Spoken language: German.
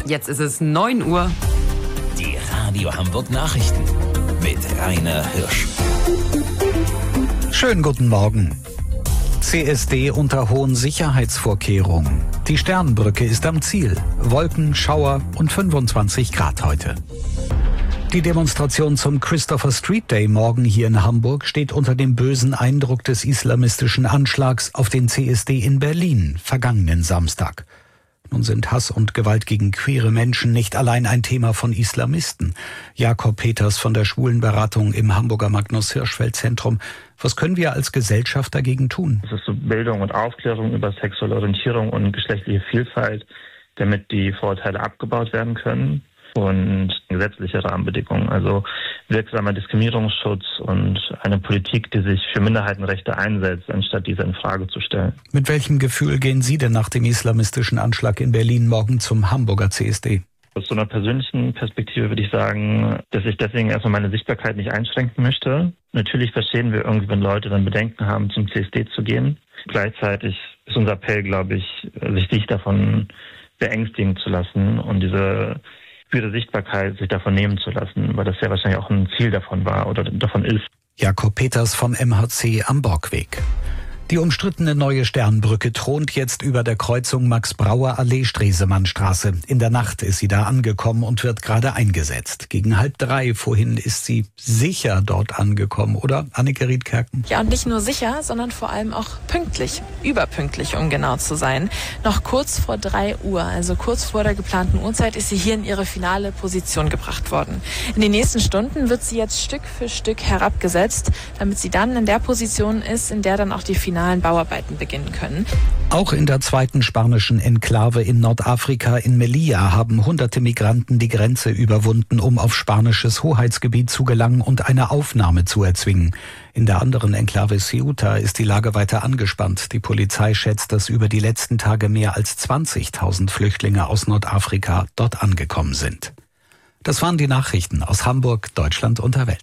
Jetzt ist es 9 Uhr. Die Radio Hamburg Nachrichten mit Rainer Hirsch. Schönen guten Morgen. CSD unter hohen Sicherheitsvorkehrungen. Die Sternbrücke ist am Ziel. Wolken, Schauer und 25 Grad heute. Die Demonstration zum Christopher Street Day morgen hier in Hamburg steht unter dem bösen Eindruck des islamistischen Anschlags auf den CSD in Berlin vergangenen Samstag. Nun sind Hass und Gewalt gegen queere Menschen nicht allein ein Thema von Islamisten. Jakob Peters von der Schwulenberatung im Hamburger Magnus-Hirschfeld-Zentrum. Was können wir als Gesellschaft dagegen tun? Das ist so Bildung und Aufklärung über sexuelle Orientierung und geschlechtliche Vielfalt, damit die Vorurteile abgebaut werden können. Und gesetzliche Rahmenbedingungen, also wirksamer Diskriminierungsschutz und eine Politik, die sich für Minderheitenrechte einsetzt, anstatt diese in Frage zu stellen. Mit welchem Gefühl gehen Sie denn nach dem islamistischen Anschlag in Berlin morgen zum Hamburger CSD? Aus so einer persönlichen Perspektive würde ich sagen, dass ich deswegen erstmal meine Sichtbarkeit nicht einschränken möchte. Natürlich verstehen wir irgendwie, wenn Leute dann Bedenken haben, zum CSD zu gehen. Gleichzeitig ist unser Appell, glaube ich, sich nicht davon beängstigen zu lassen und diese Sichtbarkeit sich davon nehmen zu lassen, weil das ja wahrscheinlich auch ein Ziel davon war oder davon ist. Jakob Peters vom MHC am Borgweg. Die umstrittene neue Sternbrücke thront jetzt über der Kreuzung Max-Brauer-Allee-Stresemannstraße. In der Nacht ist sie da angekommen und wird gerade eingesetzt. Gegen 2:30 vorhin ist sie sicher dort angekommen, oder, Anneke Riedkerken? Ja, und nicht nur sicher, sondern vor allem auch pünktlich, überpünktlich, um genau zu sein. Noch kurz vor 3 Uhr, also kurz vor der geplanten Uhrzeit, ist sie hier in ihre finale Position gebracht worden. In den nächsten Stunden wird sie jetzt Stück für Stück herabgesetzt, damit sie dann in der Position ist, in der dann auch die finalen Bauarbeiten beginnen können. Auch in der zweiten spanischen Enklave in Nordafrika in Melilla haben hunderte Migranten die Grenze überwunden, um auf spanisches Hoheitsgebiet zu gelangen und eine Aufnahme zu erzwingen. In der anderen Enklave Ceuta ist die Lage weiter angespannt. Die Polizei schätzt, dass über die letzten Tage mehr als 20.000 Flüchtlinge aus Nordafrika dort angekommen sind. Das waren die Nachrichten aus Hamburg, Deutschland und der Welt.